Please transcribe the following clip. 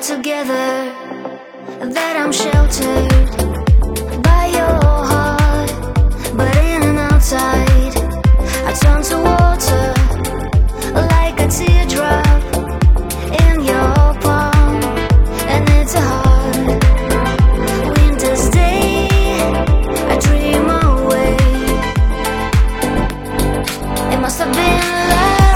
together, that I'm sheltered by your heart. But in and outside, I turn to water, like a teardrop in your palm. And it's a hard winter's day, I dream away. It must have been love.